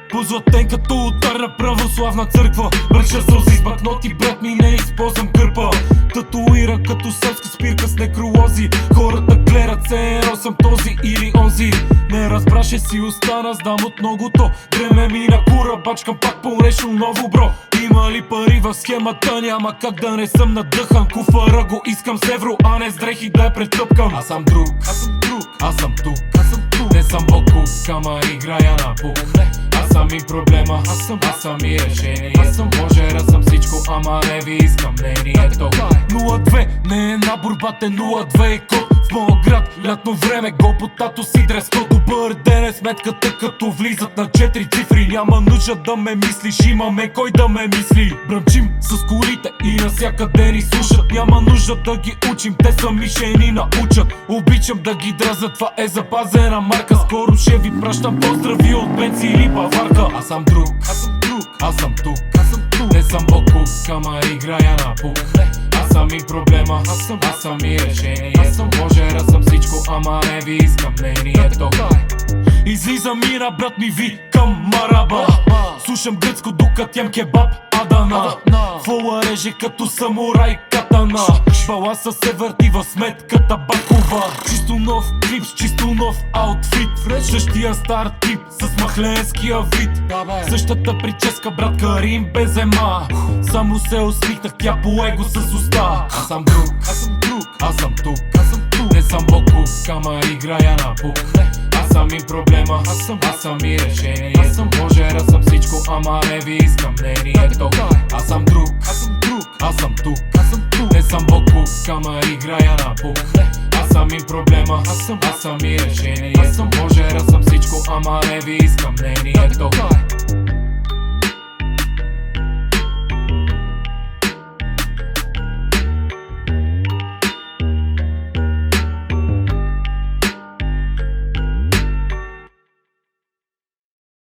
Позлатен като ударна православна църква. Върша сълзи с банкноти, брат ми, не използвам кърпа. Татуиран като селска спирка с некролози. Хората гледат се едно съм този или онзи. Не разбраше си остана, знам от многото. Време мина кура, бачкам пак по-решил ново бро. Има ли пари в схемата, няма как да не съм надъхан. Куфара го искам с евро, а не с дрехи да я претъпкам. Аз съм друг, аз съм тук. Не съм Боку, ама играя на пук. Аз съм и проблема, аз съм и решение. Може съм всичко, ама не ви искам мнението. 0-2 не е набор, бате, 0-2 е код. В моя град, лятно време, го по тато си дреско. Добър ден е сметката, като влизат на 4 цифри. Няма нужда да ме мислиш, имаме кой да ме мисли. Бръмчим с колите и насякъде ни слушат. Няма нужда да ги учим, те сами ще ни научат. Обичам да ги драза, това е запазена марка. Скоро ще ви пращам поздрави от Бенци или Баварка. Аз съм друг, аз съм тук. Не съм Боку, ама играя на пук. Аз съм и проблема, аз съм и решение. Може съм всичко, ама не ви искам мнението. Излизам и на брат ми викам мараба. Слушам гръцко докато ям кебаб Адана. Фола реже като самурай катана. Баласа се върти в сметката бакова. Чисто нов клип с чисто нов аутфит. Същия стар тип с махленския вид. Същата прическа брат Карим Бензема. Само се усмихнах, тя по его с уста. Аз съм друг, аз съм тук. Не съм Боку, ама играя на пук. Аз съм и проблема, аз съм и решение. Може съм всичко, ама не ви искам мнението. Аз съм друг, аз съм тук. Не съм Боку, ама играя на пук. Аз съм и проблема, аз съм и решение. Може съм всичко, ама не ви искам мнението.